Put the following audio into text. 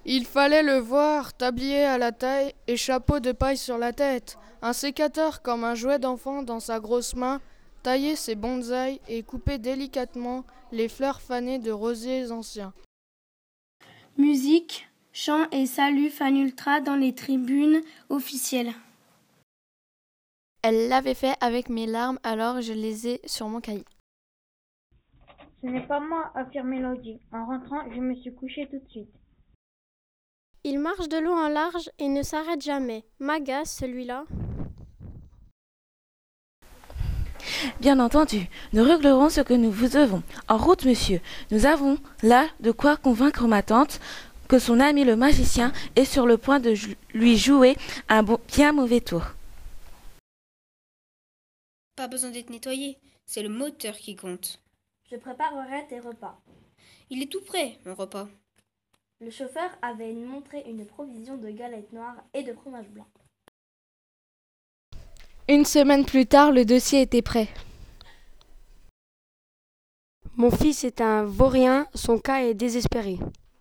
Il fallait le voir, tablier à la taille et chapeau de paille sur la tête, un sécateur comme un jouet d'enfant dans sa grosse main, tailler ses bonsaïs et couper délicatement les fleurs fanées de rosiers anciens. Musique, chant et salut fanultra dans les tribunes officielles. Elle l'avait fait avec mes larmes, alors je les ai sur mon cahier. Ce n'est pas moi, affirme Mélodie. En rentrant, je me suis couchée tout de suite. Il marche de long en large et ne s'arrête jamais. M'agace, celui-là. Bien entendu, nous réglerons ce que nous vous devons. En route, monsieur. Nous avons là de quoi convaincre ma tante que son ami le magicien est sur le point de lui jouer un bien mauvais tour. Pas besoin d'être nettoyé, c'est le moteur qui compte. Je préparerai tes repas. Il est tout prêt, mon repas. Le chauffeur avait montré une provision de galettes noires et de fromage blanc. Une semaine plus tard, le dossier était prêt. Mon fils est un vaurien, son cas est désespéré.